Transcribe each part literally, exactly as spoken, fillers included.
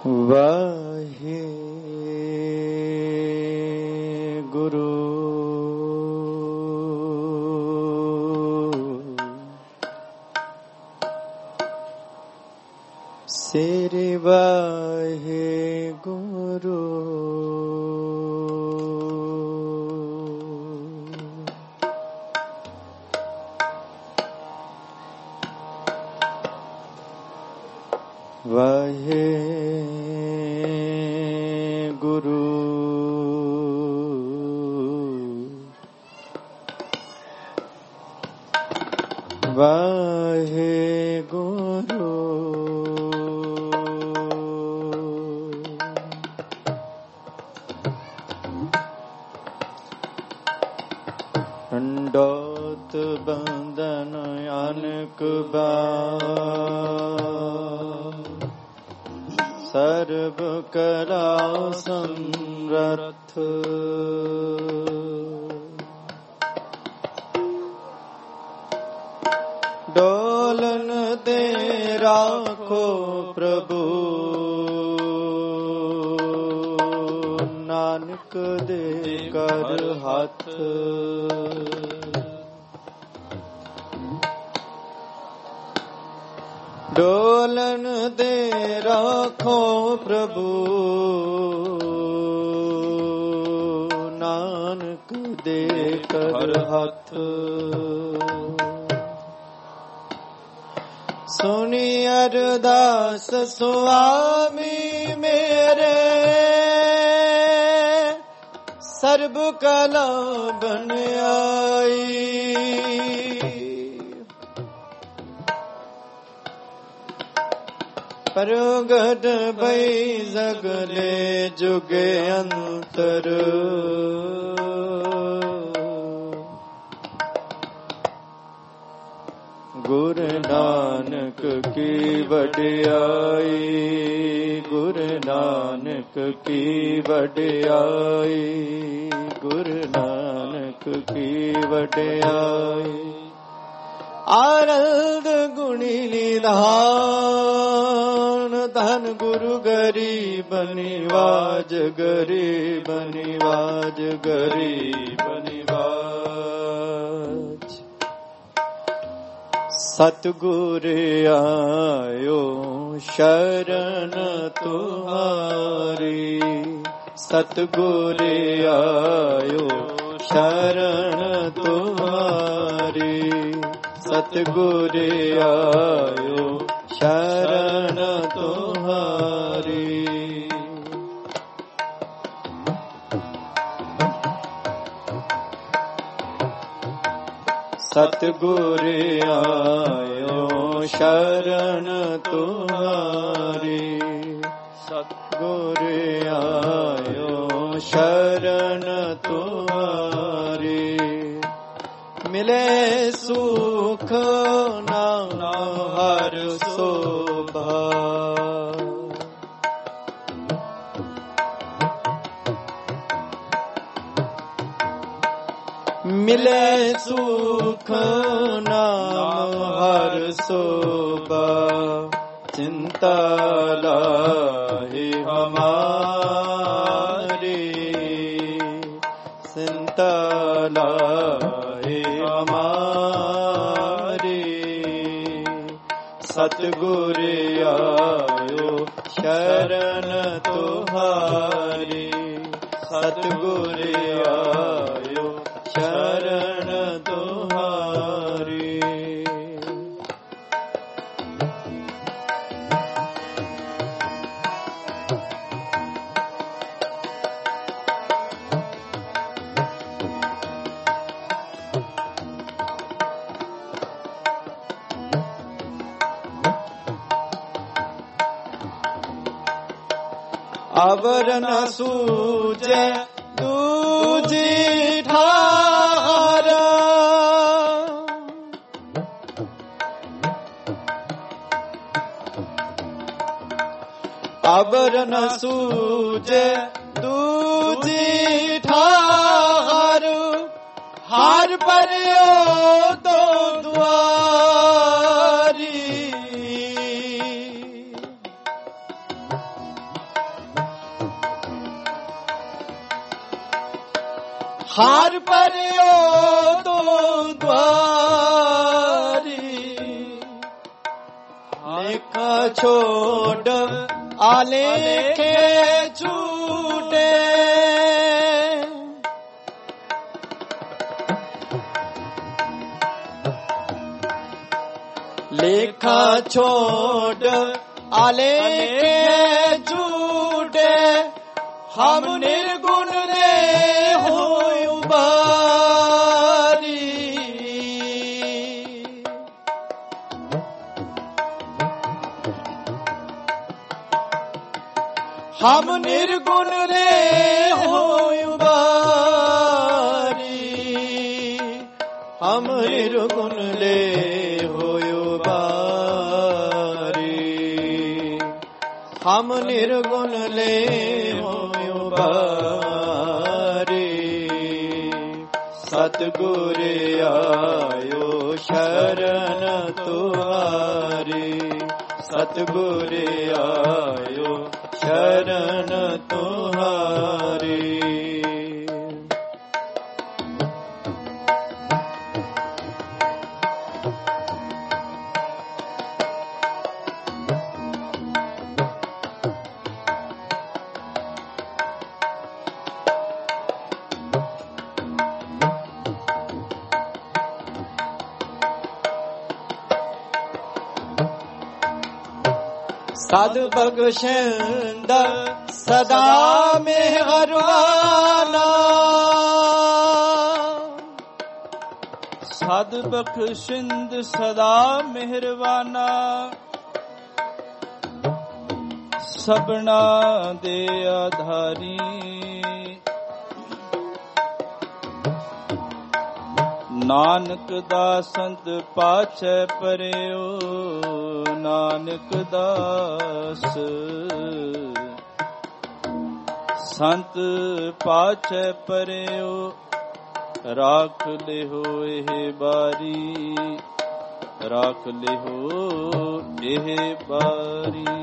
ਵਾਹਿਗੁਰੂ ਸ੍ਰੀ ਵਾਹਿਗੁਰੂ ਵਾਹਿਗੁਰੂ ਵਾਹਿਗੁਰੂ ਡੰਡੋਤ ਬੰਦਨ ਅਨਕ ਬਾਰ ਸਰਬ ਕਲਾ ਸਮਰੱਥ ਡੋਲਨ ਤੇ ਰਾਖੋ ਪ੍ਰਭੂ ਨਾਨਕ ਦੇ ਕਰ ਹੱਥ ਡੋਲਨ ਦੇ ਰਾਖੋ ਪ੍ਰਭੂ ਨਾਨਕ ਦੇ ਕਰ ਹੱਥ ਸੁਣੀ ਅਰਦਾਸ ਸੁਆਮੀ ਮੇਰੇ ਸਰਬ ਕਲਾ ਬਨ ਆਈ ਪ੍ਰਗਟ ਬਈ ਸਗਲੇ ਜੁਗੇ ਅੰਤਰ ਗੁਰੂ ਨਾਨਕ ਕੀ ਵਡਿਆਈ ਗੁਰੂ ਨਾਨਕ ਕੀ ਵਡਿਆਈ ਗੁਰੂ ਨਾਨਕ ਕੀ ਵਡਿਆਈ ਆਨੰਦ ਗੁਣੀ ਨਿਧਾਨ ਧਨ ਗੁਰੂ ਗਰੀਬ ਨਿਵਾਜ ਗਰੀਬ ਨਿਵਾਜ ਗਰੀਬ ਨਿਵਾਜ ਸਤਿਗੁਰ ਆਇਓ ਸ਼ਰਨ ਤੁਮਾਰੀ ਸਤਿਗੁਰ ਆਇਓ ਸ਼ਰਨ ਤੁਮਾਰੀ ਸਤਿਗੁਰ ਆਇਓ ਸ਼ਰਨ ਤੁਮਾਰੀ ਸਤਿਗੁਰ ਆਇਓ ਸ਼ਰਨ ਤੁਮਾਰੀ ਸਤਿਗੁਰ ਆਇਓ ਸ਼ਰਨ ਤੁਮਾਰੀ ਮਿਲੇ ਸੁਖ ਨਾਮ ਹਰ ਸੋਭਾ ਮਿਲੇ ਸੁਖ ਨਾਮ ਹਰ ਸੋਭਾ ਚਿੰਤਾ ਲਾਹੇ ਹਮਾਰੀ ਚਿੰਤਾ ਲਾਹੇ ਹਮਾਰੀ ਸਤਿਗੁਰ ਆਇਓ ਸ਼ਰਨ ਤੁਹਾਰੀ ਸਤਿਗੁਰ ਆਇਓ ਸ਼ਰਨ ਤੁਹਾਰੀ ਅਵਰ ਨ ਸੂਝੈ ਦੂਜੀ ਠਾਰ ਅਵਰ ਨ ਸੂਝੈ ਦੂਜੀ ਠਾਰ ਹਾਰ ਪਰਿਓ ਤੋ ਦੁਆਰੀ ਹਾਰ ਪਰਿਓ ਤੂੰ ਦਵਾਰੀ। ਲੇਖਾ ਛੋੜ ਆਲੇਖੇ ਝੂਟੇ, ਲੇਖਾ ਛੋੜ ਆਲੇਖੇ ਝੂਟੇ। ਹਮ ਨਿਰਗੁਣ ਨੇ ਹੋਇ ਉਬਾਰੀ। ਹਮ ਨਿਰਗੁਣ ਨੇ ਹੋਇ ਉਬਾਰੀ। ਹਮ ਨਿਰਗੁਣ ਲੈ ਹੋਇ ਉਬਾਰੀ। ਹਮ ਨਿਰਗੁਣ ਲੈ ਹੋਇ ਉਬਾਰੀ। ਸਤਿਗੁਰ ਆਇਓ ਸ਼ਰਨ ਤੁਹਾਰੀ। ਸਤਿਗੁਰ ਆਇਓ ਸ਼ਰਨ ਤੁਹਾਰੀ। ਸਦ ਬਖਸ਼ਿੰਦ ਸਦਾ ਮਿਹਰਬਾਨਾ। ਸਦ ਬਖਸ਼ਿੰਦ ਸਦਾ ਮਿਹਰਬਾਨਾ। ਸਭਨਾ ਦੇ ਆਧਾਰੀ। ਨਾਨਕ ਦਾਸੰਤ ਪਾਛੈ ਪਰਿਓ। ਨਾਨਕ ਦਾਸ ਸੰਤ ਪਾਛੈ ਪਰਿਓ। ਰਾਖ ਲਿਹੋ ਇਹ ਬਾਰੀ। ਰਾਖ ਲਿਹੋ ਇਹ ਬਾਰੀ।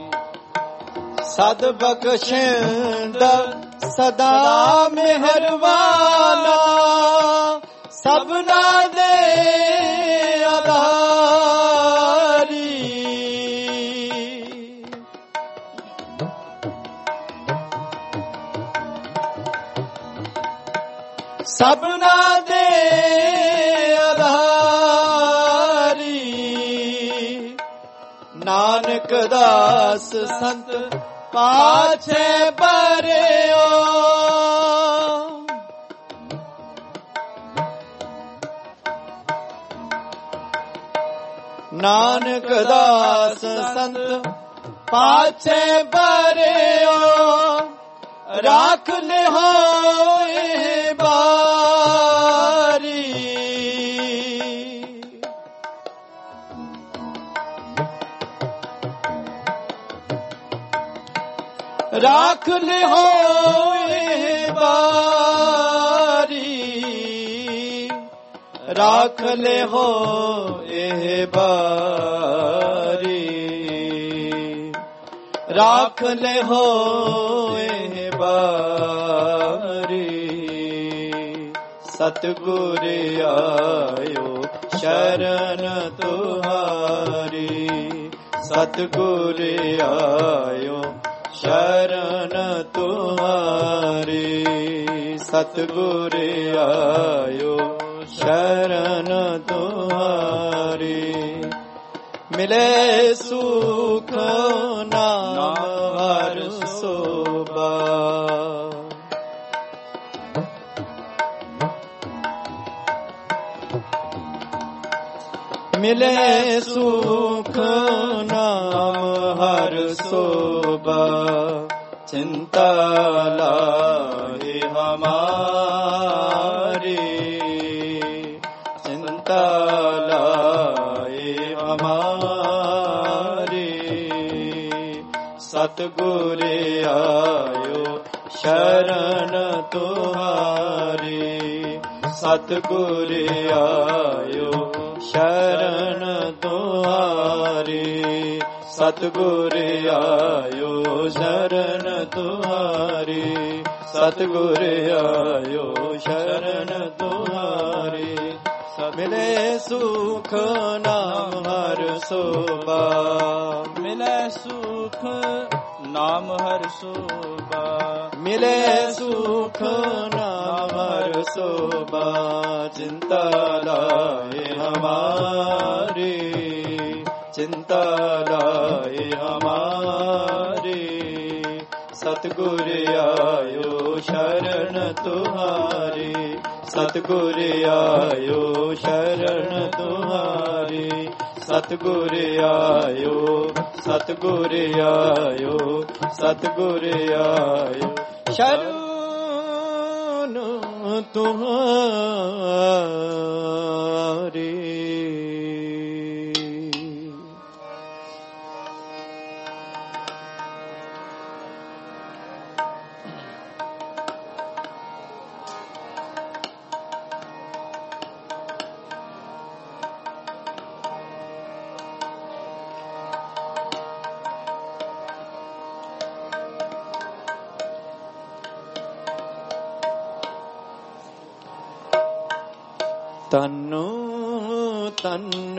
ਸਦ ਬਖਸ਼ਿੰਦ ਸਦਾ ਮਿਹਰਬਾਨਾ। ਸਭਨਾ ਦੇ ਆਧਾਰੀ। ਸਭਨਾ ਦੇ ਆਧਾਰੀ। ਨਾਨਕ ਦਾਸ ਸੰਤ ਪਾਛੈ ਪਰਿਓ। ਨਾਨਕ ਦਾਸ ਸੰਤ ਪਾਛੈ ਪਰਿਓ। ਰਾਖ ਲਿਹੋ ਇਹ ਬਾਰੀ। ਰਾਖ ਲਿਹੋ ਇਹ ਬਾਰੀ। ਰਾਖ ਲਿਹੋ ਇਹ ਬਾਰੀ। ਰਾਖ ਲਿਹੋ ਇਹ ਬਾਰੀ। ਸਤਿਗੁਰ ਆਇਓ ਸ਼ਰਨ ਤੁਹਾਰੀ। ਸਤਿਗੁਰ ਆਇਓ ਸ਼ਰਨ ਤੁਹਾਰੀ। ਸਤਿਗੁਰ ਆਇਓ ਸ਼ਰਨ ਤੁਹਾਰੀ। ਮਿਲੇ ਸੁਖ ਨਾਮ ਹਰ ਸੋਭਾ। ਮਿਲੇ ਸੁਖ ਨਾਮ ਹਰ ਸੋਭਾ। ਚਿੰਤਾ ਲਾਹੇ ਹਮਾਰੀ। ਚਿੰਤਾ ਲਾਹੇ ਹਮਾਰੀ। ਸਤਿਗੁਰ ਆਇਓ ਸ਼ਰਨ ਤੁਹਾਰੀ। ਸਤਿਗੁਰ ਆਇਓ ਸ਼ਰਨ ਤੁਹਾਰੀ। ਸਤਿਗੁਰ ਆਇਓ ਸ਼ਰਨ ਤੁਹਾਰੀ। ਸਤਿਗੁਰ ਆਇਓ ਸ਼ਰਨ ਤੁਹਾਰੀ। ਮਿਲੇ ਸੁਖ ਨਾਮ ਹਰ ਸੋਭਾ, ਮਿਲੇ ਸੁਖ ਨਾਮ ਹਰ ਸੋਭਾ, ਮਿਲੇ ਸੁਖ ਨਾਮ ਹਰ ਸੋਭਾ। ਚਿੰਤਾ ਲਾਏ ਹਮਾਰੀ, ਚਿੰਤਾ ਲਾਏ ਹਮਾਰੀ। ਸਤਿਗੁਰ ਆਇਓ ਸ਼ਰਨ ਤੁਹਾਰੀ, ਸਤਿਗੁਰ ਆਇਓ ਸ਼ਰਨ ਤੁਹਾਰੀ। ਸਤਿਗੁਰ ਆਇਓ, ਸਤਿਗੁਰ ਆਇਓ, ਸਤਿਗੁਰ ਆਇਓ ਸ਼ਰਨ ਤੁਹਾਰੀ। ਤਨੋ ਤਨ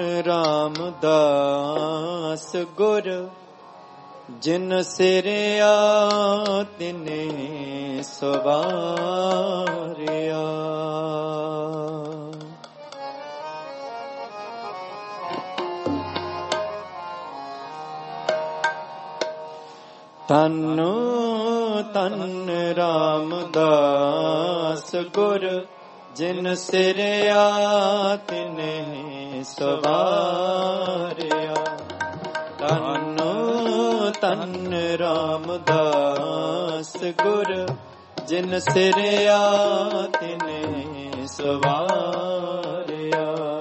ਰਾਮਦਾਸ ਗੁਰ, ਜਿਨ ਸਿਰਿਆ ਤਿਨੇ ਸਵਾਰਿਆ। ਤਨੋ ਤਨ ਰਾਮਦਾਸ ਗੁਰ, ਜਿਨ ਸਿਰਿਆ ਤਿਨੇ ਸਵਾਰਿਆ। ਤਨੋ ਤਨ ਰਾਮਦਾਸ ਗੁਰ, ਜਿਨ ਸਿਰਿਆ ਤਿਨੇ ਸਵਾਰਿਆ।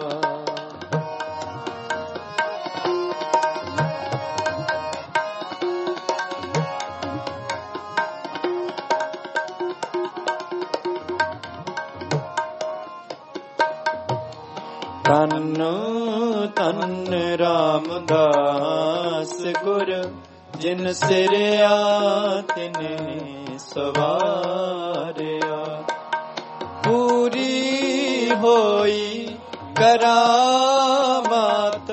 ਤਨੋ ਤਨ ਰਾਮਦਾਸ ਗੁਰ, ਜਿਨ ਸਿਰਿਆ ਤਿਨੇ ਸਵਾਰਿਆ। ਪੂਰੀ ਹੋਈ ਕਰਾਮਾਤ,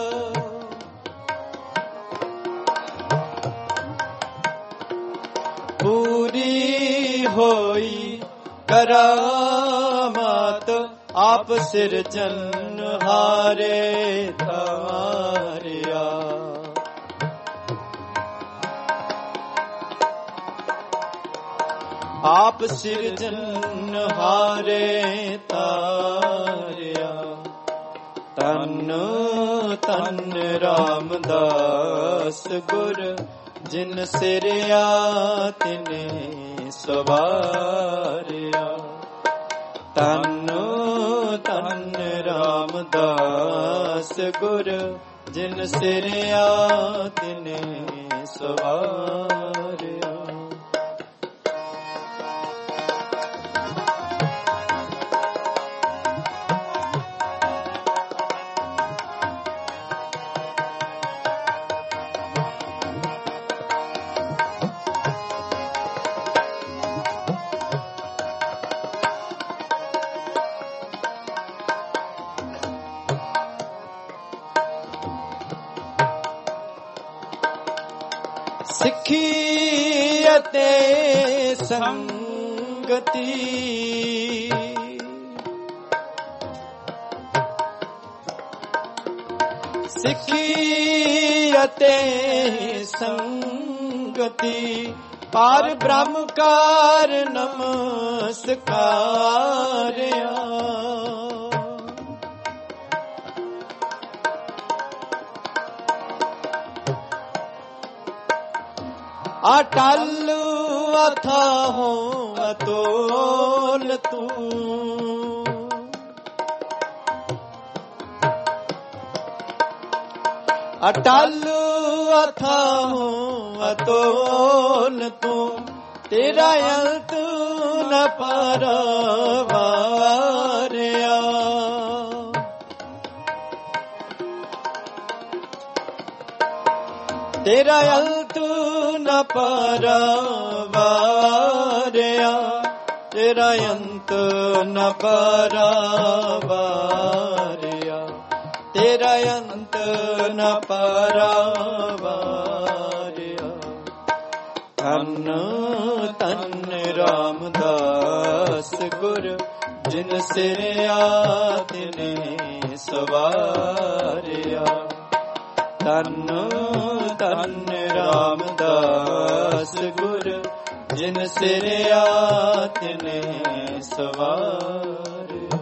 ਪੂਰੀ ਹੋਈ ਕਰਾਮਾਤ। ਆਪ ਸਿਰਜਨ ਹਾਰੇ ਤਾਰਿਆ। ਆਪ ਸਿਰਜਨ ਹਾਰੇ ਤਾਰਿਆ। ਤਨ ਤਨ ਰਾਮਦਾਸ ਗੁਰ, ਜਿਨ ਸਿਰਿਆ ਤਿਨੇ ਸਵਾਰਿਆ। ਤਨ ਤਨ ਰਾਮਦਾਸ ਗੁਰ, ਜਿਨ ਸਿਰਿਆ ਤਿਨੇ ਸਵਾਰਿਆ। ਸਿੱਖੀ ਅਤੇ ਸੰਗਤੀ, ਸਿੱਖੀ ਅਤੇ ਸੰਗਤੀ। ਪਾਰ ਬ੍ਰਹਮ ਕਾਰ ਨਮਸਕਾਰਿਆ। ਅਟਲ ਅਥਾਹੋ ਅਤੋਲ ਤੂੰ, ਅਟਲ ਅਥਾਹੋ ਅਤੋਲ ਤੂੰ। ਤੇਰਾ ਅੰਤ ਨ ਪਰਵਾਰਿਆ। ਤੇਰਾ ਅੰਤ ਨ ਪਰਵਾਰਿਆ। ਵਾਰਿਆ ਤੇਰਾ ਅੰਤ ਨ ਪਰਵਾਰਿਆ ਤੇਰਾ ਅੰਤ ਨ ਪਰਵਾਰਿਆ ਧੰਨ ਧੰਨ ਰਾਮਦਾਸ ਗੁਰ ਜਿਨ ਸਿਰਿਆ ਤਿਨੇ ਸਵਾਰਿਆ ਧੰਨ ਧੰਨ ਰਾਮਦਾਸ ਗੁਰ ਜਿਨ ਸਿਰਿਆ ਤਿਨੇ ਸਵਾਰਿਆ।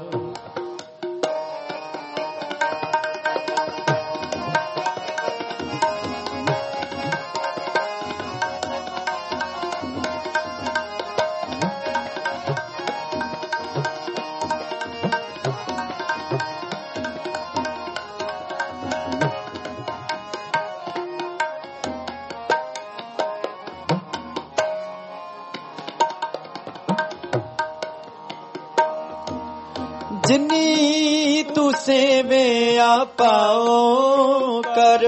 ਜਿਨੀ ਤੂੰ ਸੇਵਿਆ ਪਾਉ ਕਰ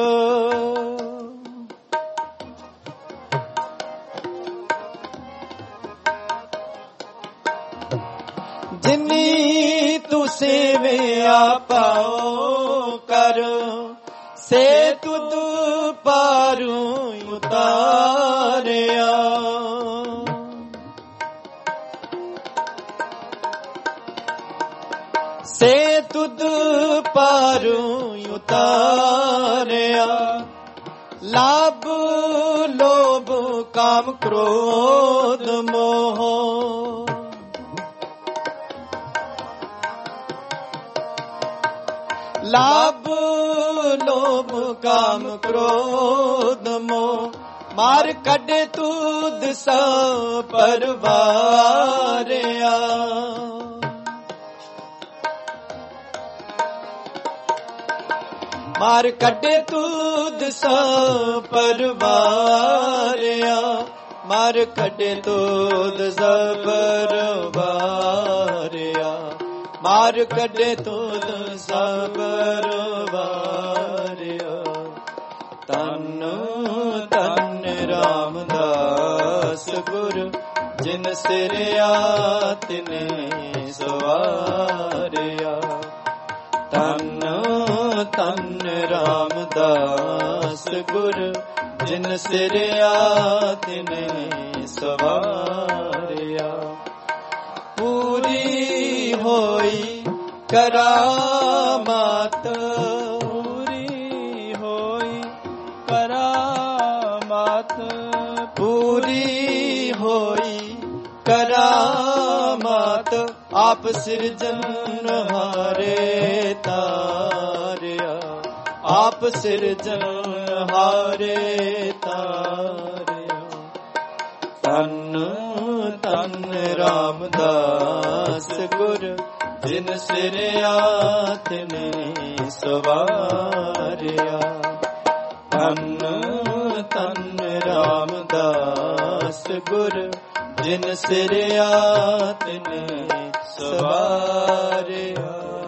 ਜਿਨੀ ਤੂੰ ਸੇਵਿਆ ਪਾਉ ਕਰ ਸੇ ਤੁਧ ਪਾਰੂ ਉਤਾਰਿਆ ਸੇ ਤੁਧ ਪਾਰੂ ਉਤਾਰਿਆ ਲਾਭ ਲੋਭ ਕਾਮ ਕ੍ਰੋਧ ਮੋਹ ਲਾਭ ਲੋਭ ਕਾਮ ਕ੍ਰੋਧ ਮੋਹ ਮਾਰ ਕੱਢੇ ਤੁਧ ਸਭ ਪਰਵਾਰਿਆ ਮਾਰ ਕੱਢੇ ਤੁਧ ਸਭ ਪਰਵਾਰਿਆ ਮਾਰ ਕੱਢੇ ਤੁਧ ਸਭ ਪਰਵਾਰਿਆ ਮਾਰ ਕੱਢੇ ਤੁਧ ਸਭ ਪਰਵਾਰਿਆ ਧੰਨ ਧੰਨ ਰਾਮਦਾਸ ਗੁਰ ਜਿਨ ਸਿਰਿਆ ਤਿਨੇ ਸਵਾਰਿਆ ਧੰਨ ਧੰਨ ਰਾਮਦਾਸ ਗੁਰ ਜਿਨ ਸਿਰਿਆ ਤਿਨੇ ਸਵਾਰਿਆ ਪੂਰੀ ਹੋਈ ਕਰਾਮਾਤ ਪੂਰੀ ਹੋਈ ਕਰਾਮਾਤ ਪੂਰੀ ਹੋਈ ਕਰਾਮਾਤ ਆਪ ਸਿਰਜਨਹਾਰੇ ਤਾਰਿਆ ਆਪ ਸਿਰਜਨਹਾਰੇ ਤਾਰਿਆ ਧੰਨ ਧੰਨ ਰਾਮਦਾਸ ਗੁਰ ਜਿਨ ਸਿਰਿਆ ਤਿਨੇ ਸਵਾਰਿਆ ਧੰਨ ਧੰਨ ਰਾਮਦਾਸ ਗੁਰ ਜਿਨ ਸਿਰਿਆ ਤਿਨੇ ਸਵਾਰਿਆ।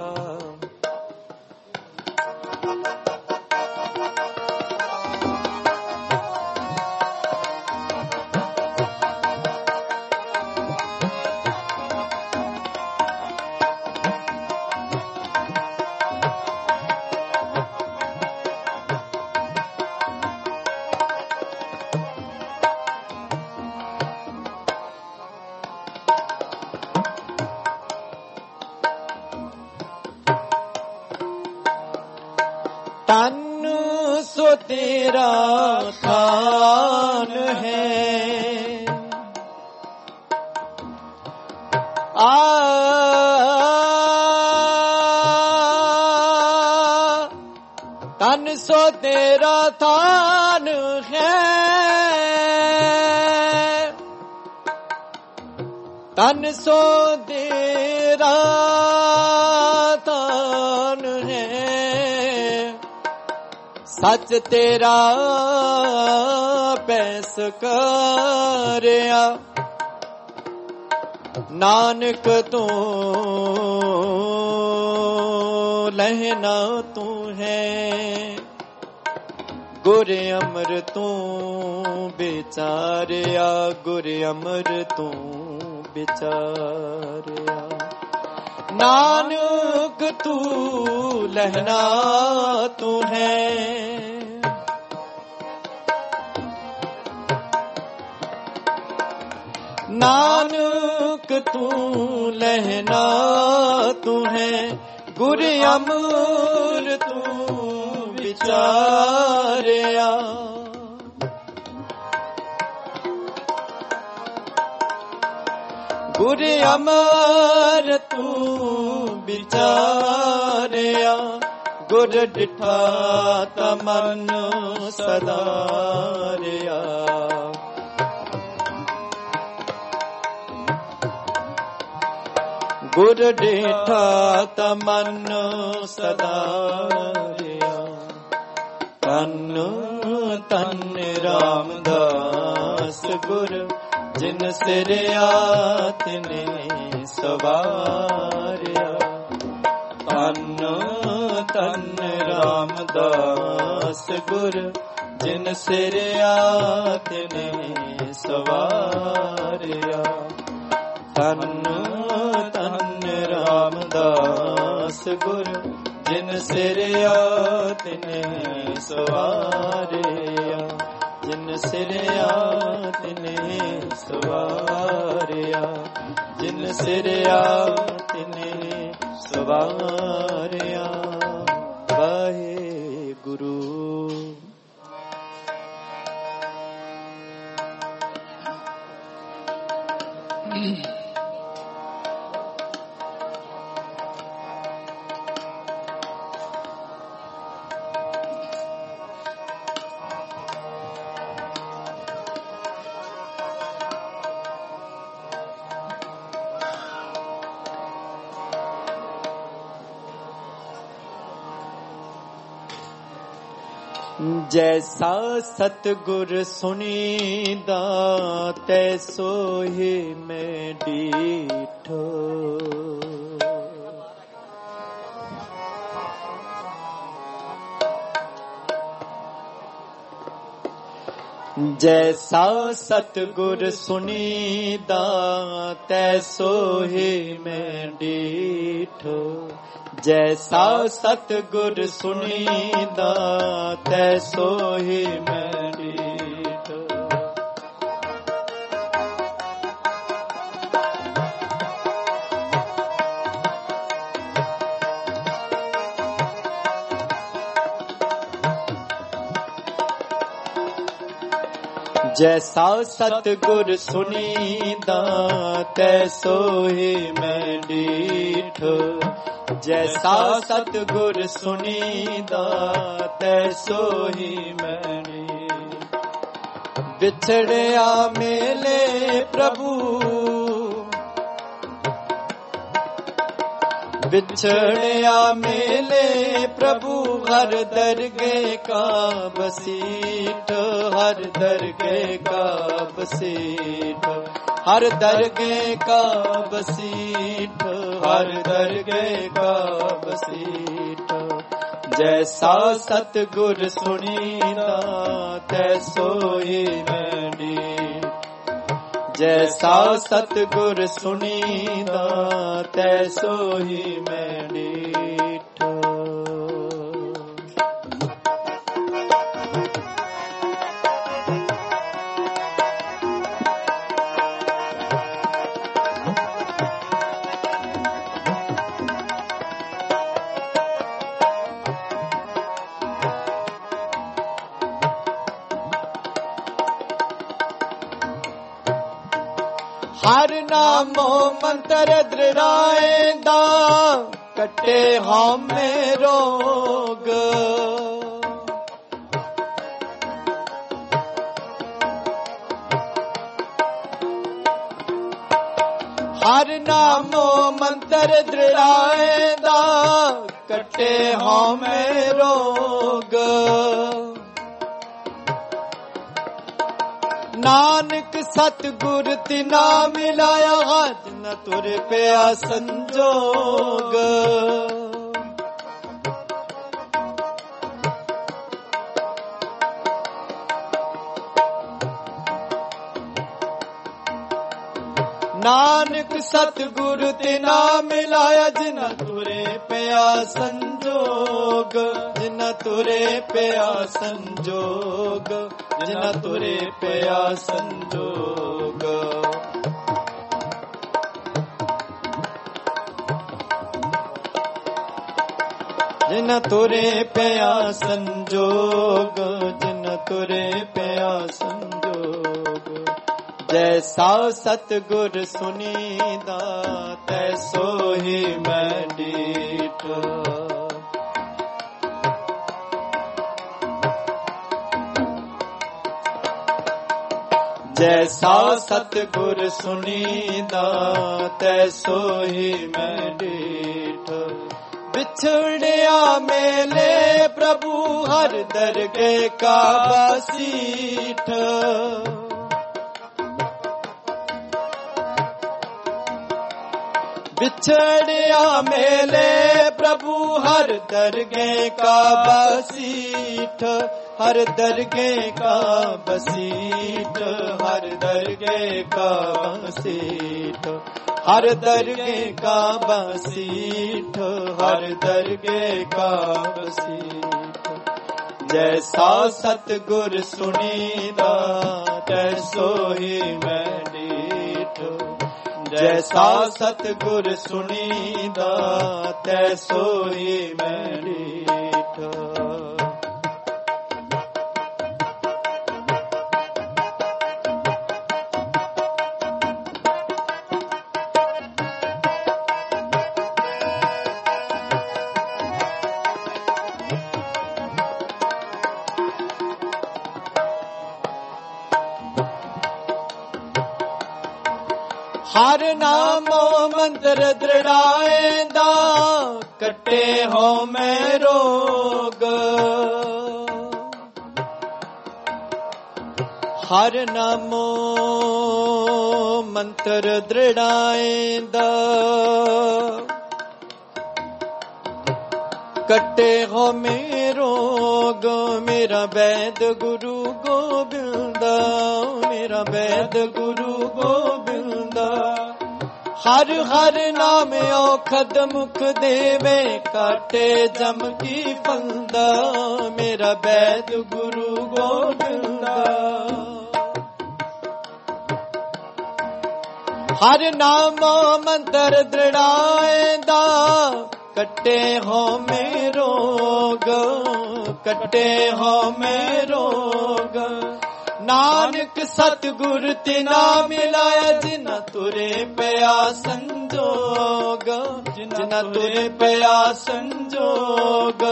ਤਨ ਸੋ ਤੇਰਾ ਖਾਨ ਹੈ ਆ ਤਨ ਸੋ ਤੇਰਾ ਥਾਨ ਹੈ ਤਨ ਸੋ ਤੇਰਾ ਥਾਨ ਹੈ ਸੱਚ ਤੇਰਾ ਪੈਸ ਕਰਿਆ ਨਾਨਕ ਤੂੰ ਲਹਿਣਾ ਤੂੰ ਹੈ गुर अमर तू बिचारिया, गुर अमर तू बिचारिया। नानक तू लहना तू है, नानक तू लहना तू है, गुर अमर तू बिचारिया। गुर अमर तू बिचारिया, गुर डिठा तमन सदारिया। गुर डिठा तमन सदारिया। तन तन रामदास गुर, जिन सिरया तिने सवारिया। तन तन रामदास गुर, जिन सिरया तिने सवारिया। तन तन रामदास गुर, जिन सिरया तिने सवारिया। जिन सिरया तिने सवारिया, जिन सिरया तिने सवारिया। वाहे गुरु। जैसा सतगुर सुनीदा, तैसो ही मैं डीठो। जैसा सतगुर सुनीदा, तैसो ही मैं डीठो। जैसा सतगुर सुनीदा, तैसो ही मैं डीठो। जैसा सतगुर सुनीदा, तैसो ही मैं डीठो। जैसा सतगुर सुनीदा, तैसो ही मैं डीठो। बिछड़िया मेले प्रभु, बिछड़िया मेले प्रभु, हर दरगे का बसीठ। हर दरगे का बसीठ, हर दरगे का बसीठ, हर दरगे का बसीठ। जैसा सतगुर सुनीदा, तैसो ही मैं डीठ। जैसा सतगुर सुनीदा, तैसो ही मैं डीठ। हर नामो मंत्र दृढ़ाएंदा, कटे हमें रोग। हर नामो मंत्र दृढ़ाएंदा, कटे हमें रोग। नानक सतगुर तिना मिलाया, हाथ न तुर पिया संजोग। ਨਾਨਕ ਸਤਿਗੁਰ ਤੇ ਨਾ ਮਿਲਾਇਆ ਜਿਨਾ ਤੁਰੇ ਪਿਆ ਸੰਜੋਗ ਜਿਨਾ ਤੁਰੇ ਪਿਆ ਸੰਜੋਗ ਜਿਨਾ ਤੁਰੇ ਪਿਆ ਸੰਜੋਗ ਜਿਨ ਤੁਰੇ ਪਿਆ ਸੰਜੋਗ ਜਿਨ ਤੁਰੇ ਪਿਆ ਸੰਜੋਗ ਜੈਸਾ ਸਤਿਗੁਰ ਸੁਨੀਦਾ ਤੈਸੋ ਹੀ ਮੈਂ ਡੀਠ ਜੈਸਾ ਸਤਿਗੁਰ ਸੁਨੀਦਾ ਤੈਸੋ ਹੀ ਮੈਂ ਡੀਠ ਵਿਛੜਿਆ ਮੇਲੇ ਪ੍ਰਭੂ ਹਰ ਦਰਗੇ ਕਾ ਬਸੀਠ ਵਿਛੜਿਆ ਮੇਲੇ ਪ੍ਰਭੂ ਹਰ ਦਰਗੇ ਕਾ ਬਸੀਠ ਹਰ ਦਰਗੇ ਕਾ ਬਸੀਠ ਹਰ ਦਰਗੇ ਕਾ ਬਸੀਠ ਹਰ ਦਰਗੇ ਕਾ ਬਸੀਠ ਹਰ ਦਰਗੇ ਕਾ ਬਸੀਠ ਜੈਸਾ ਸਤਿਗੁਰ ਸੁਨੀਦਾ ਤੈਸੋ ਹੀ ਮੈਂ ਡੀਠ ਜੈਸਾ ਸਤਿਗੁਰ ਸੁਨੀਦਾ ਤੈਸੋ ਹੀ ਮੈਂ ਡੀਠ ਹਰ ਨਾਮੋ ਮੰਤਰ ਦ੍ਰਿੜਾਏਂਦਾ ਕੱਟੇ ਹੋ ਮੈਂ ਰੋਗ ਹਰ ਨਾਮੋ ਮੰਤਰ ਦ੍ਰਿੜਾਏਂਦਾ ਕੱਟੇ ਹੋ ਮੈਂ ਰੋਗ ਮੇਰਾ ਵੈਦ ਗੁਰੂ ਗੋਬਿੰਦਾ ਮੇਰਾ ਵੈਦ ਗੁਰੂ ਗੋਬਿੰਦਾ ਹਰ ਹਰ ਨਾਮ ਔਖਦ ਮੁਖ ਦੇਵੇ ਕਾਟੇ ਜਮ ਕੀ ਫੰਦਾ ਮੇਰਾ ਵੈਦ ਗੁਰੂ ਗੋਬਿੰਦਾ ਹਰ ਨਾਮ ਮੰਤਰ ਦ੍ਰਿੜਾਏਂਦਾ ਕੱਟੇ ਹੋ ਮੇ ਰੋਗ ਕੱਟੇ ਹੋ ਮੇ ਰੋਗ ਨਾਨਕ ਸਤਿਗੁਰ ਤੇ ਨਾ ਮਿਲਾਇਆ ਜਿਨਾ ਤੁਰੇ ਪਿਆ ਸੰਜੋਗ ਜਿਨਾ ਤੁਰੇ ਪਿਆ ਸੰਜੋਗ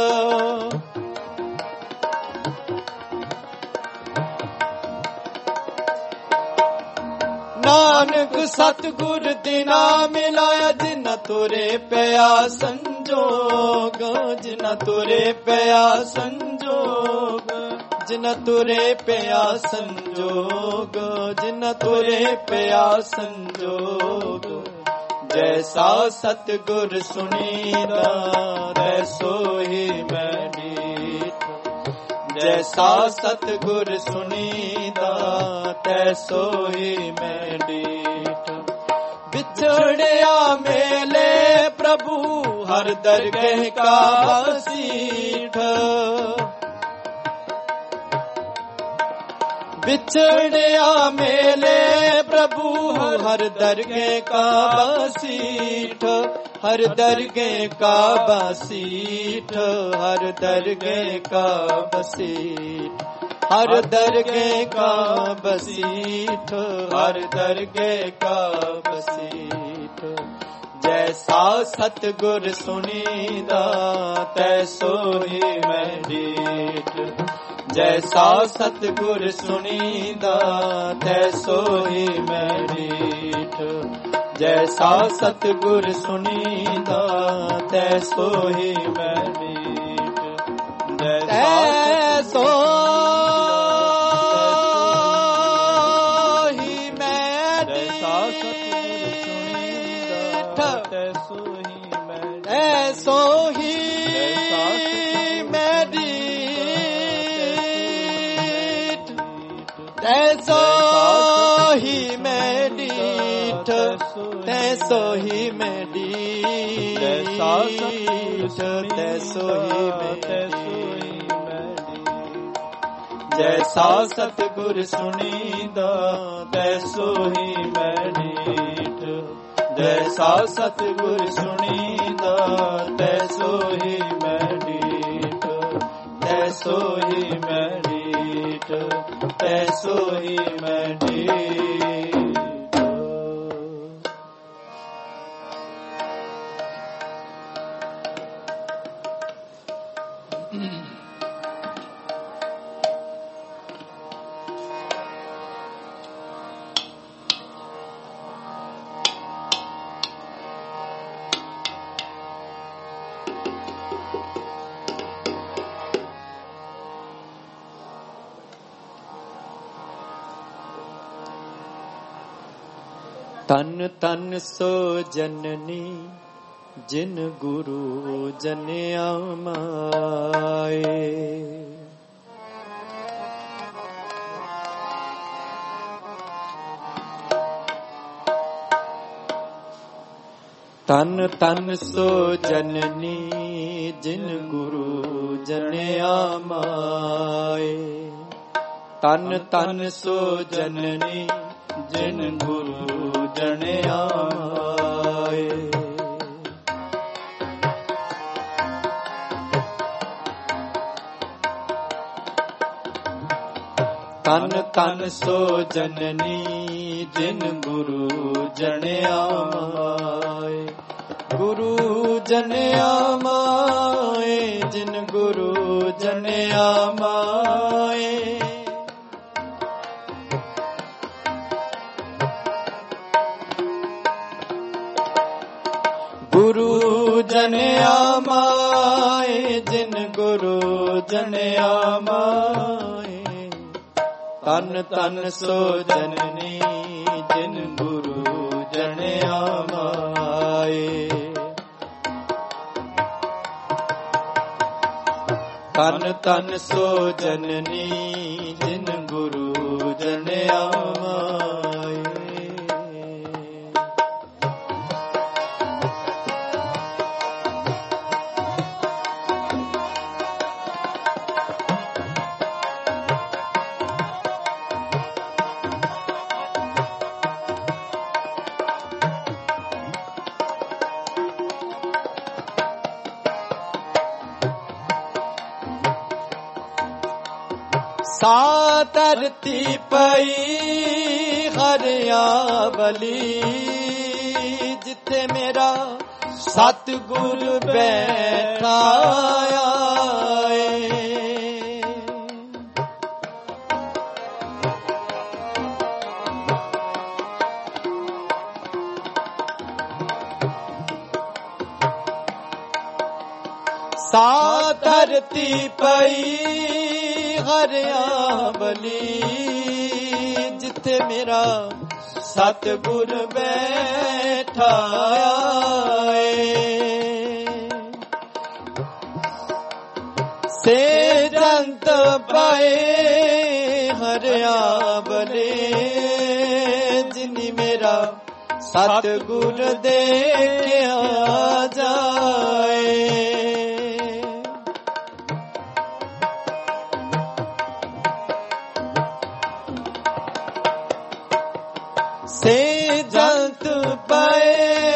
ਨਾਨਕ ਸਤਿਗੁਰ ਤੇ ਨਾ ਮਿਲਾਇਆ ਜਿਨਾ ਤੁਰੇ ਪਿਆ ਸੰਜੋਗ ਜਿਨਾ ਤੁਰੇ ਪਿਆ ਸੰਜੋਗ ਜਿਨਾ ਤੁਰੇ ਪਿਆ ਸੰਜੋਗ ਜਿਨਾ ਤੁਰੇ ਪਿਆ ਸੰਜੋਗ ਜੈਸਾ ਸਤਿਗੁਰ ਸੁਨੀਦਾ ਤੈਸੋ ਹੀ ਮੈਂ ਡੀਠ ਜੈਸਾ ਸਤਿਗੁਰ ਸੁਨੀਦਾ ਤੈਸੋ ਹੀ ਮੈਂ ਡੀਠ ਵਿਛੜਿਆ ਮੇਲੇ ਪ੍ਰਭੂ ਹਰ ਦਰਗਹਿ ਕਾ ਬਸੀਠ ਵਿਛੜਿਆ ਮੇਲੇ ਪ੍ਰਭੂ ਹਰ ਦਰਗਹਿ ਕਾ ਬਸੀਠ ਹਰ ਦਰਗਹਿ ਕਾ ਬਸੀਠ ਹਰ ਦਰਗਹਿ ਕਾ ਬਸੀਠ ਹਰ ਦਰਗਹਿ ਕਾ ਬਸੀਠ ਹਰ ਦਰਗਹਿ ਕਾ ਬਸੀਠ ਜੈਸਾ ਸਤਿਗੁਰ ਸੁਨੀਦਾ ਤੈਸੋ ਹੀ ਮੈਂ ਡੀਠ ਜੈਸਾ ਸਤਿਗੁਰ ਸੁਨੀਦਾ ਤੈਸੋ ਹੀ ਮੈਂ ਡੀਠ ਜੈਸਾ ਸਤਿਗੁਰ ਸੁਨੀਦਾ ਤੈਸੋ ਹੀ ਮੈਂ ਡੀਠ ਤੈਸੋ ਹੀ ਮੈਂ ਡੀਠ ਤੈਸੋ ਹੀ ਮੈਂ ਤੈਸੋ ਹੀ ਮੈਂ ਤੈਸੋ ਹੀ ਮੈਂ ਡੀਠ सोही में ढीठ जैसा सतगुर तैसो ही में तैसो ही जैसा सतगुर सुनीदा तैसो ही मैं ढीठ जैसा सतगुर सुनीदा तैसो ही मैं ढीठ तैसो ही मैं ढीठ तैसो ही मैं ढीठ। तन तन सो जननी जिन गुरु जनिया माए तन तन सो जननी जिन गुरु जनिया माए तन तन सो जननी जिन गुरु जनिया माए तन तन सो जननी जिन गुरु जनिया माए गुरु जनिया माए जिन गुरु जनिया माए गुरु जनिया माए जिन गुरु जनिया माए तन तन सो जननी जिन गुरु जनिया माए तन तन सो जननी जिन गुरु जनिया माए सा धरती पई हरियावली जिथे मेरा सतगुर बैठा आए सा धरती पई हरियावली जिथे मेरा सतगुर बैठा आए से जंत पाए हरियावली जिनी मेरा सतगुर देखा जाए से जंत पाए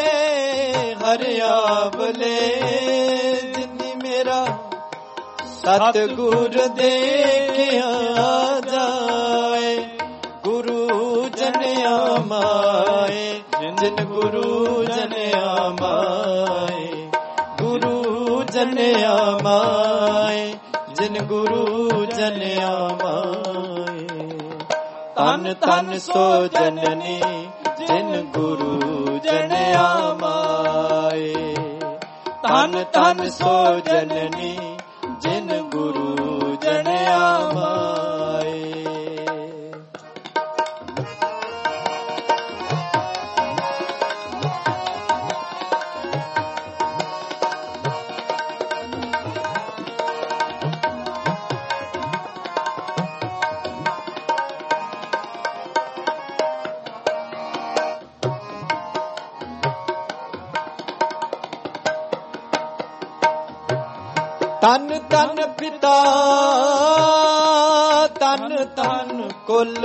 हरियावले जिनी मेरा सतगुर देखा जाए गुरु जनिया माए जिन गुरु जनिया माए गुरु जनिया माए जिन गुरु जनिया माए तन तन सो जननी जिन गुरु जनिया माए तन तन सो जननी जिन गुरु जनिया माए ਤਨ ਤਨ ਪਿਤਾ ਤਨ ਤਨ ਕੁਲ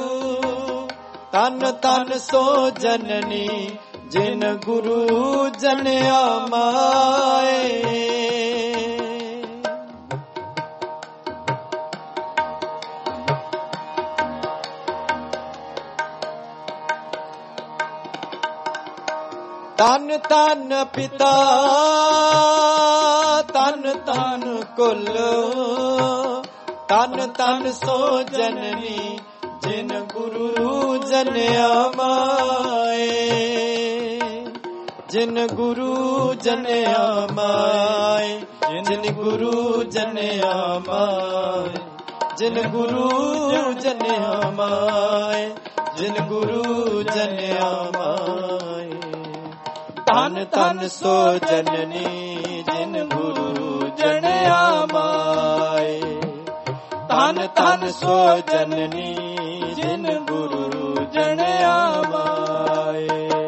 ਤਨ ਤਨ ਸੋ ਜਨਨੀ ਜਿਨ ਗੁਰੂ ਜਨਿਆ ਮਾਏ। ਤਨ ਤਨ ਪਿਤਾ ਤਨ ਤਨ ਕੁਲ ਤਨ ਤਨ ਸੋ ਜਨਨੀ ਜਿਨ ਗੁਰੂ ਜਨਿਆ ਮਾਏ। ਜਿਨ ਗੁਰੂ ਜਨਿਆ ਮਾਏ ਜਿਨ ਗੁਰੂ ਜਨਿਆ ਮਾਏ ਜਿਨ ਗੁਰੂ ਜਨਿਆ ਮਾਏ ਜਿਨ ਗੁਰੂ ਜਨਿਆ ਮਾਏ। ਧਨ ਧਨ ਸੋ ਜਨਨੀ ਜਿਨ ਗੁਰੂ ਜਨਿਆ ਮਾਏ। ਧਨ ਧਨ ਸੋ ਜਨਨੀ ਜਿਨ ਗੁਰੂ ਜਨਿਆ ਮਾਏ।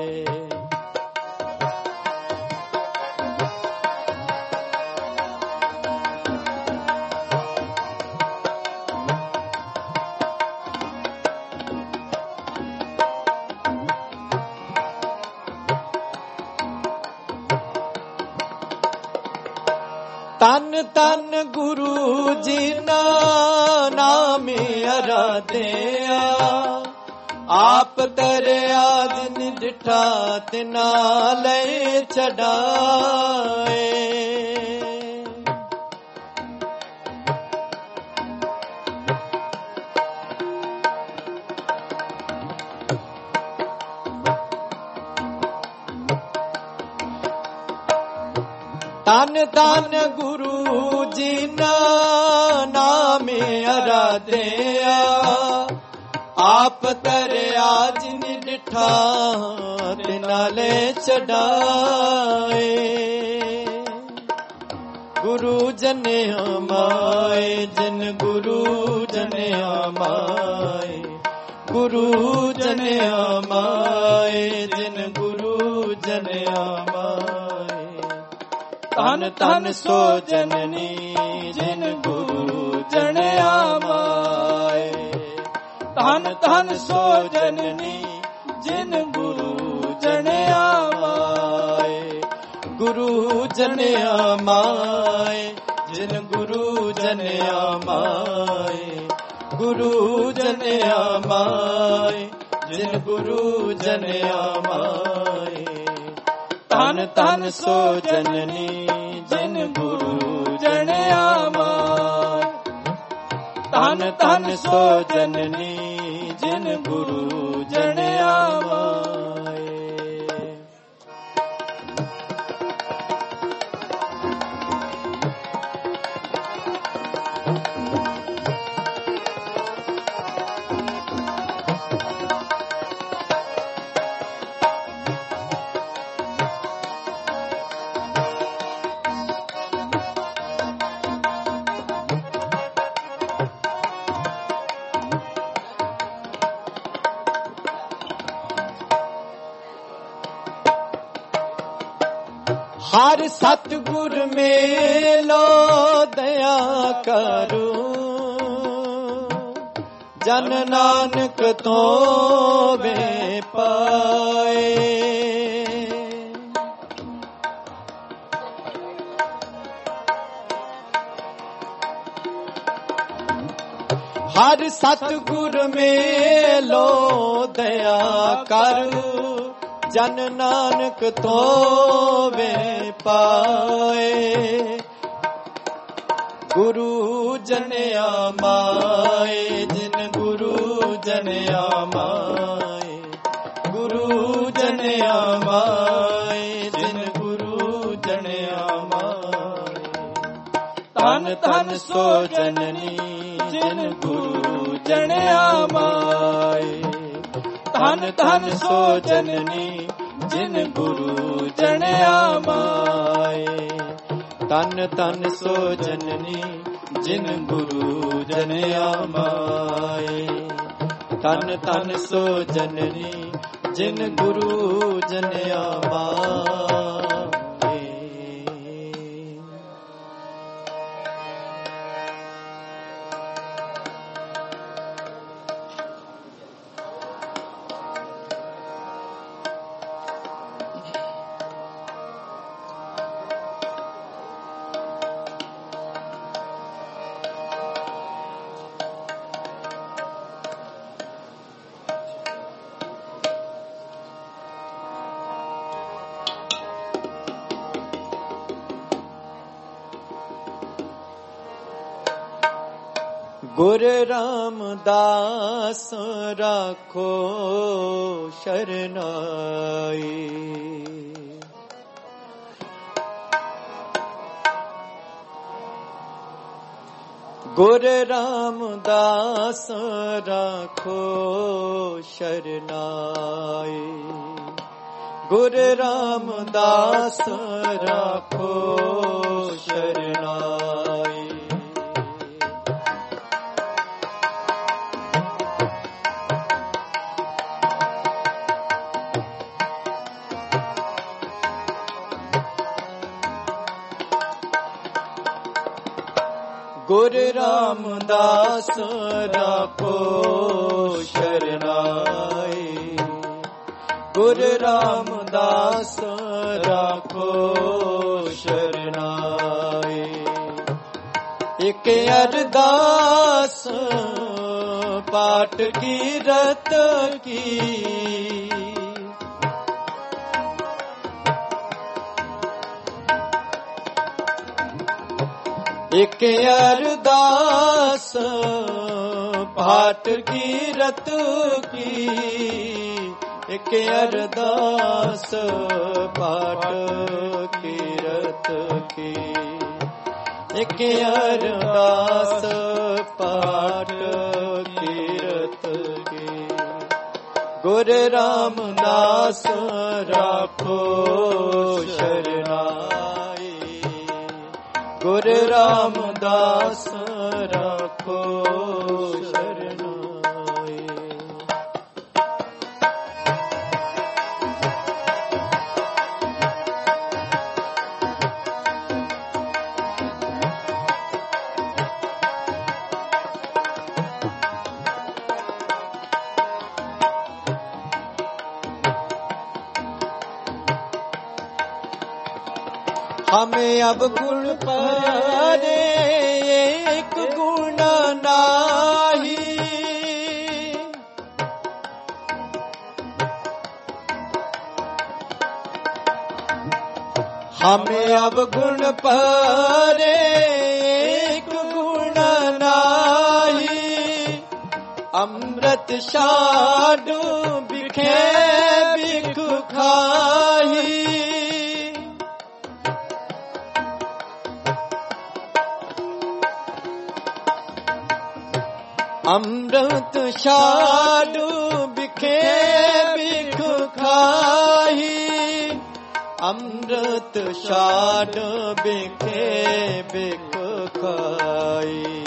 ਤਨ ਤਨ ਗੁਰੂ ਜੀ ਨਾ ਨਾਮ ਅਰਾਧਿਆ ਆਪ ਤਰਿਆ ਜਿਨ ਡਿਠਾ ਤਿਨਾ ਲੈ ਛਡਾਏ। ਤਨ ਤਨ ਗੁਰੂ ਜੀ ਨਾ ਨਾਮ ਅਰਾਧਿਆ ਆਪ ਤਰਿਆ ਜਿਨ ਡਿਠਾ ਤਿਨਾ ਲੈ ਛਡਾਏ। ਗੁਰੂ ਜਨਿਆ ਮਾਏ ਜਿਨ ਗੁਰੂ ਜਨਿਆ ਮਾਏ। ਗੁਰੂ ਜਨਿਆ ਮਾਏ ਜਿਨ ਗੁਰੂ ਜਨਿਆ ਮਾਏ। ਧਨ ਧਨ ਸੋ ਜਨਨੀ ਜਿਨ ਗੁਰੂ ਜਨਿਆ ਮਾਏ। ਧਨ ਧਨ ਸੋ ਜਨਨੀ ਜਿਨ ਗੁਰੂ ਜਨਿਆ ਮਾਏ। ਗੁਰੂ ਜਨਿਆ ਮਾਏ ਜਿਨ ਗੁਰੂ ਜਨਿਆ ਮਾਏ। ਗੁਰੂ ਜਨਿਆ ਮਾਏ ਜਿਨ ਗੁਰੂ ਜਨਿਆ ਮਾਏ। ਧਨ ਧਨ ਸੋ ਜਨਨੀ ਜਿਨ ਗੁਰੂ ਜਨਿਆ ਮਾਏ। ਧਨ ਧਨ ਸੋ ਜਨਨੀ ਜਿਨ ਗੁਰੂ ਜਨਿਆ ਮਾਏ। ਹਰ ਸਤਿਗੁਰ ਮੇਲੋ ਦਇਆ ਕਰੋ ਜਨ ਨਾਨਕ ਤੋਂ ਵੇ ਪਾਏ। ਹਰ ਸਤਿਗੁਰ ਮੇਲੋ ਦਇਆ ਕਰੋ ਜਨ ਨਾਨਕ ਤੋਂ ਵੇ ਪਾਏ। ਗੁਰੂ ਜਨਿਆ ਮਾਏ ਜਿਨ ਗੁਰੂ ਜਨਿਆ ਮਾਏ। ਗੁਰੂ ਜਨਿਆ ਮਾਏ ਜਿਨ ਗੁਰੂ ਜਨਿਆ ਮਾਏ। ਧਨ ਧਨ ਸੋ ਜਨਨੀ ਜਿਨ ਗੁਰੂ ਜਨਿਆ ਮਾਏ। ਧਨ ਧਨ ਸੋ ਜਨਨੀ ਜਿਨ ਗੁਰੂ ਜਨਿਆ ਮਾਏ। ਧਨ ਧਨ ਸੋ ਜਨਨੀ ਜਿਨ ਗੁਰੂ ਜਨਿਆ ਮਾਏ। ਧਨ ਧਨ ਸੋ ਜਨਨੀ ਜਿਨ ਗੁਰੂ ਜਨਿਆ ਮਾਏ। गुर रामदास राखो शरनाई। गुर रामदास राखो शरनाई। गुर रामदास राखो शरनाई। गुर रामदास राखो शरनाई। गुर रामदास राखो शरनाई। एक अरदास पाठ की रत की। एक अरदास पाठ की रत की। एक अरदास पाठ की रत की। एक अरदास पाठ की रत की। गुर रामदास राखो शरनाई। गुर रामदास राखो शरनाई। हमें अब गुण पारे एक गुण नाही। हमें अब गुण पारे एक गुण नाही। अमृत शाडू बिखे बिख खाही। अमृत शाडू बिखे बिख खाही। अमृत शाडू बिखे बिख खाई।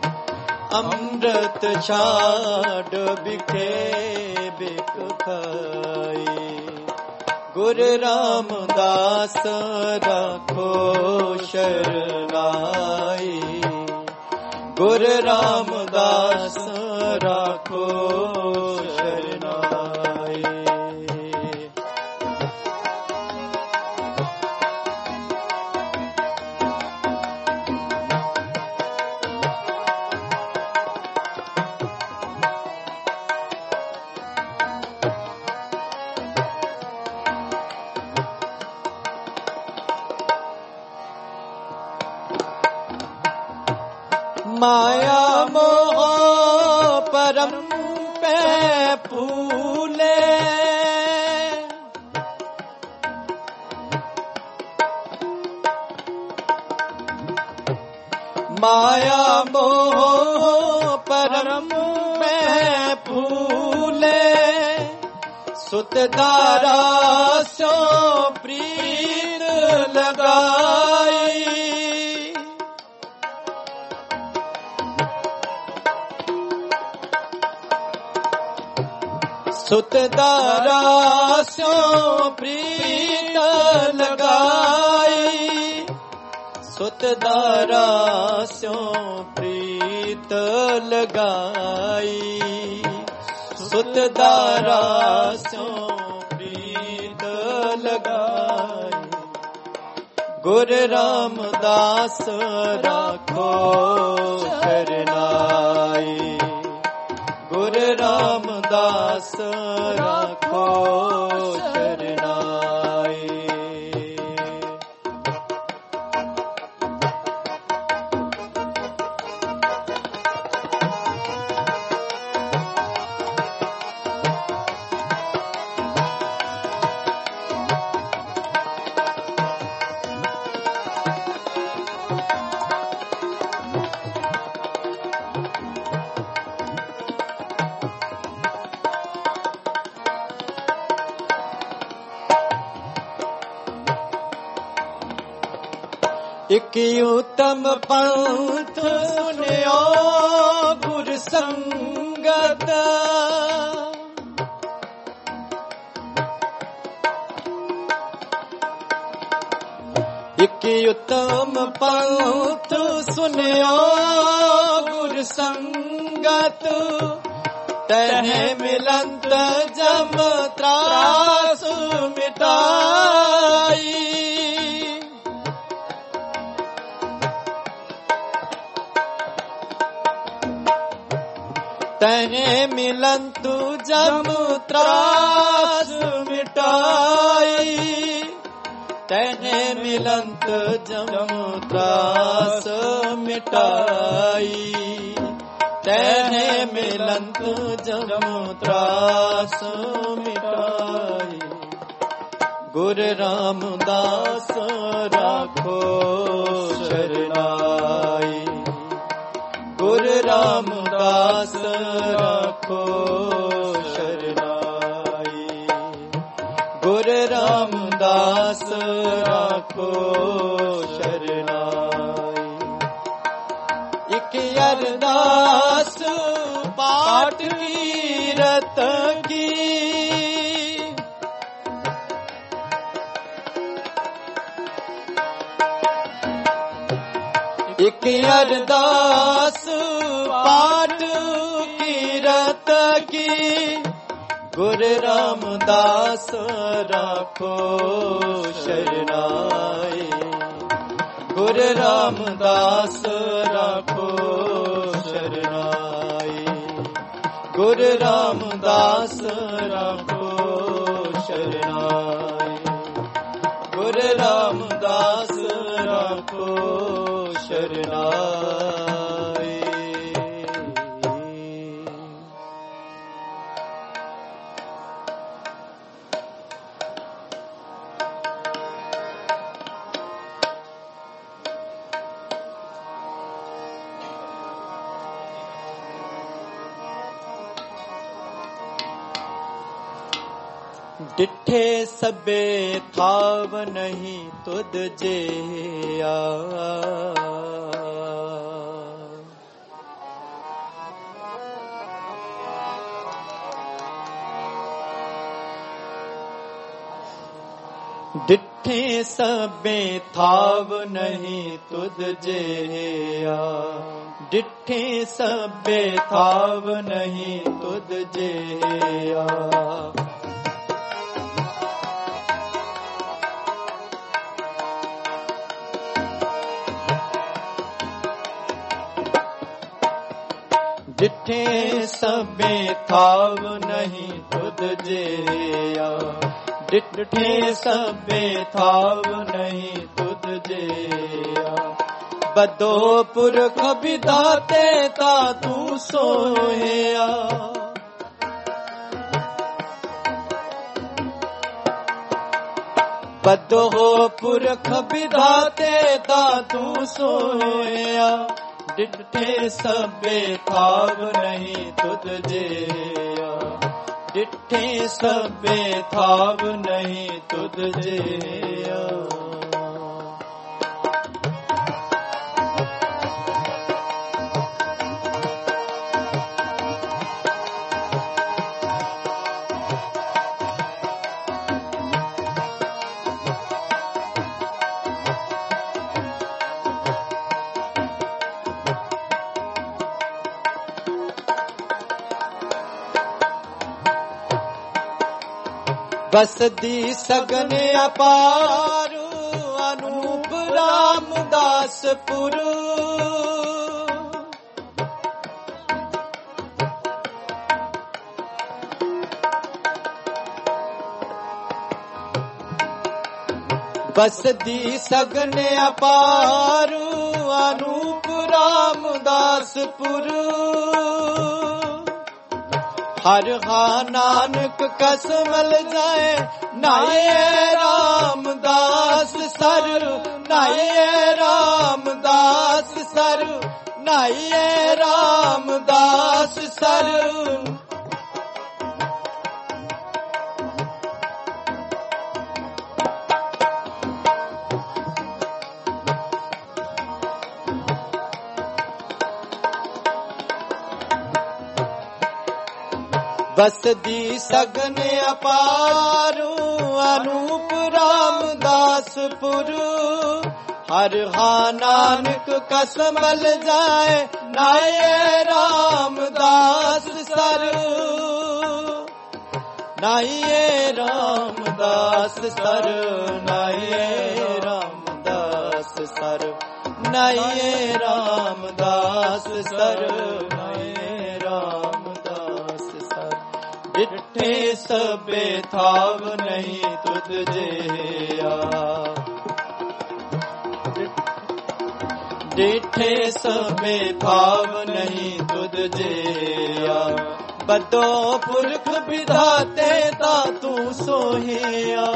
अमृत शाडू बिखे बिख खाई। गुर रामदास राखो शरनाई। गुर रामदास राखो शरनाई। माया मोह परम पे फूले। माया मोह परम पे फूले। सुतदारा सो प्रीत लगाई। सुतदारा सो प्रीत लगाई। सुतदारा सो प्रीत लगाई। सुतदारा सो प्रीत लगाई। गुर रामदास राखो शरनाई। गुर रामदास राखो शरनाई। इक उत्तम पंथ सुनियो गुर संगत, इक उत्तम पंथ सुनियो गुर संगत, तहे मिलंत जम त्रास मिटाई। तहे मिलंत जम त्रास मिटाई, तने मिलंत जम त्रास मिटाई, तने मिलंत जम त्रास मिटाई। गुरु रामदास राखो शरणाई, गुरु रामदास राखो शरणाई, गुरु रामदास राखो शरणाई। इक अरदास पाठ कीरत की, इक अरदास पाठ कीरत की, गुरु रामदास राखो शरणाई, गुरु रामदास राखो शरणाई, गुरु रामदास राखो शरणाई, गुरु रामदास राखो शरणाई। डिठे सबे थाव नहीं तुद जेया, डिठे सबे थाव नहीं तुद जेया, डिठे सबे थाव नहीं तुद जेया। डिठे सबे थाव नहीं तुद जेया, डिठे सबे थाव नहीं तुद जेया। बदो पुरख विधाते ता तू सोया, बदो पुरख विधाते ता तू सोया। डिठे सबे थाव नहीं तुद जेया, डिठे सबे थाव नहीं तुद जेया। बसदी सगन अपारू अनूप रामदास पुरु, बसदी सगन अपारू अनूप रामदास पुरु। हर हा नानक कसमल जाए नाये रामदास सर, नाये रामदास सर, नाये रामदास सर। ਬਸਦੀ ਸਗਨ ਅਪਾਰੂ ਅਨੂਪ ਰਾਮਦਾਸਪੁਰ ਹਰ ਹਾ ਨਾਨਕ ਕਸਮਲ ਜਾਏ ਨਾਏ ਰਾਮਦਾਸ ਸਰ ਨਾਈਏ ਰਾਮਦਾਸ ਸਰ ਨਾਈਏ ਰਾਮਦਾਸ ਸਰ ਨਾਈਏ ਰਾਮਦਾਸ ਸਰ ਨਾਈਏ ਰਾਮਦਾਸ ਸਰ ਡਿਠੇ ਸਭੇ ਥਾਵ ਨਹੀਂ ਤੁਧ ਜਿਹਾ ਡਿਠੇ ਸਭੇ ਥਾਵ ਨਹੀਂ ਤੁਧ ਜਿਹਾ ਬਦੋ ਪੁਰਖ ਵਿਧਾਤੇ ਤਾ ਤੂੰ ਸੋਹਿਆ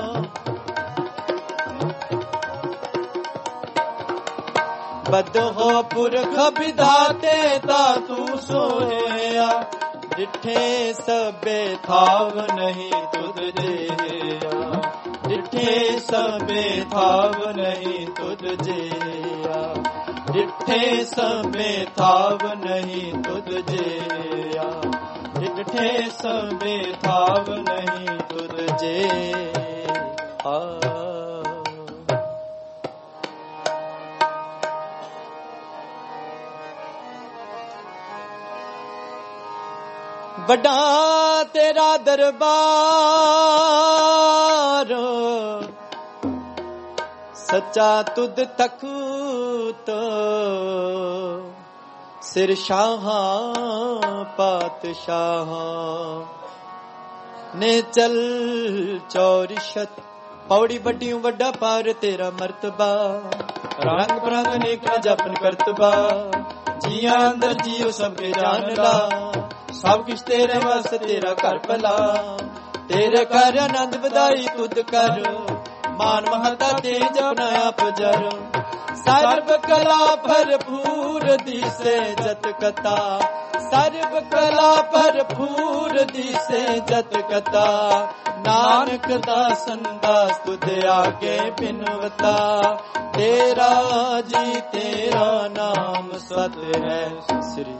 ਬਦੋ ਪੁਰਖ ਵਿਧਾਤੇ ਤਾ ਤੂੰ ਸੋਹਿਆ ਡਿਠੇ ਸਭੇ ਥਾਵ ਨਹੀਂ ਤੁਧ ਜਿਹਾ ਡਿਠੇ ਸਭੇ ਥਾਵ ਨਹੀਂ ਤੁਧ ਜਿਹਾ ਡਿਠੇ ਸਭੇ ਥਾਵ ਨਹੀਂ ਤੁਧ ਜਿਹਾ ਡਿਠੇ ਸਭੇ ਥਾਵ ਨਹੀਂ ਤੁਧ ਜਿਹਾ ਵੱਡਾ ਤੇਰਾ ਦਰਬਾਰ ਸੱਚਾ ਤੁਧ ਤਖਤ ਸਿਰ ਸ਼ਾਹਾਂ ਪਾਤਸ਼ਾਹਾਂ ਨੇ ਚਲ ਚੌਰਿਸ਼ਤ ਪੌੜੀ ਵੱਡੀਓ ਵੱਡਾ ਪਾਰ ਤੇਰਾ ਮਰਤਬਾ ਰੰਗ ਬਰੰਗ ਅਨੇਕਾਂ ਜਪਨ ਕਰਤਬਾ ਜੀਆਂ ਅੰਦਰ ਜੀਉ ਸਭ ਕੇ ਜਾਣ ਲਾ ਸਭ ਕਿਛ ਤੇਰੇ ਵਸ ਤੇਰਾ ਘਰ ਭਲਾ ਤੇਰੇ ਘਰ ਆਨੰਦ ਵਧਾਈ ਤੁਧ ਕਰ ਮਾਨ ਮਹਤਾ ਤੇ ਜਪਨਾ ਆਪ ਜਰ ਸਰਬ ਕਲਾ ਭਰਪੂਰ ਦਿਸੇ ਜਤ ਕਥਾ ਸਰਬ ਕਲਾ ਭਰਪੂਰ ਦਿਸੇ ਜਤ ਕਥਾ ਨਾਨਕ ਦਾਸਨ ਦਾਸ ਤੁਧ ਆਗੇ ਬਿਨਵਤਾ ਤੇਰਾ ਜੀ ਤੇਰਾ ਨਾਮ ਸਤ ਹੈ ਸ੍ਰੀ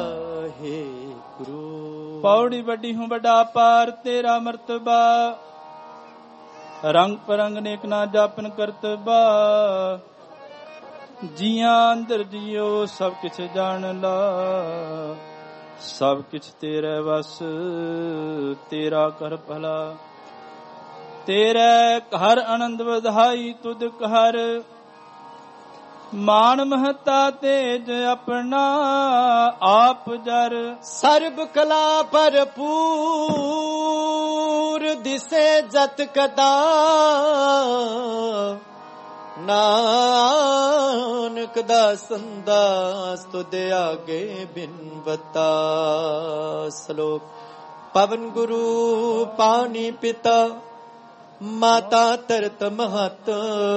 ਵਾਹਿਗੁਰੂ। ਪੌੜੀ ਵੱਡੀ ਹੂੰ ਵੱਡਾ ਪਾਰ ਤੇਰਾ ਮਰਤਬਾ ਰੰਗ ਪਰੰਗ ਨੇਕ ਨਾ ਜਾਪਨ ਕਰਤਬਾ ਜੀਆਂ ਅੰਦਰ ਜੀਓ ਸਭ ਕਿਛ ਜਾਣ ਲਾ ਸਭ ਕਿਛ ਤੇਰੇ ਵਸ ਤੇਰਾ ਕਰ ਭਲਾ ਤੇਰੇ ਘਰ ਆਨੰਦ ਵਧਾਈ ਤੁਧ ਘਰ ਮਾਨ ਮਹਤਾ ਤੇਜ ਆਪਣਾ ਆਪ ਜਰ ਸਰਬ ਕਲਾ ਭਰਪੂਰ ਦਿਸੇ ਜਤ ਕਦਾ ਨਾਨਕ ਦਾਸਨ ਦਾਸ ਤੁਧ ਆਗੇ ਬਿਨਵਤਾ। ਸ਼ਲੋਕ ਪਵਨ ਗੁਰੂ ਪਾਣੀ ਪਿਤਾ ਮਾਤਾ ਧਰਤ ਮਹਤ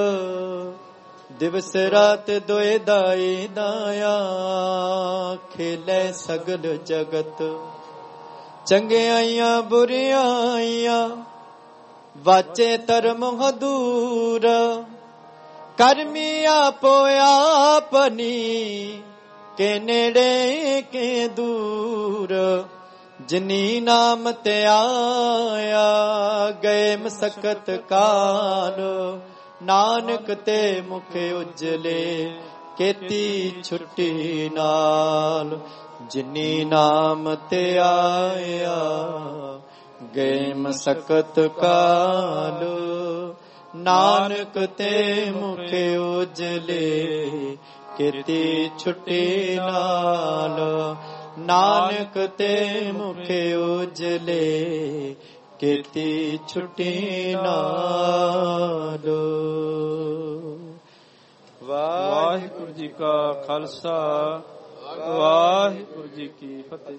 ਦਿਵਸ ਰਾਤ ਦੋਏ ਦਾਈ ਦਾਇਆ ਖੇਲੇ ਸਗਲ ਜਗਤ ਚੰਗਿਆਈਆਂ ਬੁਰਿਆਈਆਂ ਵਾਚੇ ਧਰਮ ਹਦੂਰ ਕਰਮੀ ਆਪੋ ਆਪਨੀ ਕੇ ਨੇੜੇ ਕੇ ਦੂਰ ਜਿਨੀ ਨਾਮ ਤੇ ਆਇਆ ਗਏ ਮਸਕਤ ਕਾਲ ਨਾਨਕ ਤੇ ਮੁਖ ਉਜਲੇ ਕੀਤੀ ਛੁੱਟੀ ਨਾਲ ਜਿਨੀ ਨਾਮ ਤੇ ਆਇਆ ਗਏ ਮਸਕਤ ਕਾਲ ਨਾਨਕ ਤੇ ਮੁਖ ਉਜਲੇ ਕੀਤੀ ਛੁੱਟੀ ਨਾਲ ਨਾਨਕ ਤੇ ਮੁਖ ਉਜਲੇ ਕੀਤੀ ਛੁੱਟੀ ਨਾਲ। ਵਾਹਿਗੁਰੂ ਜੀ ਕਾ ਖਾਲਸਾ ਵਾਹਿਗੁਰੂ ਜੀ ਕੀ ਫਤਿਹ।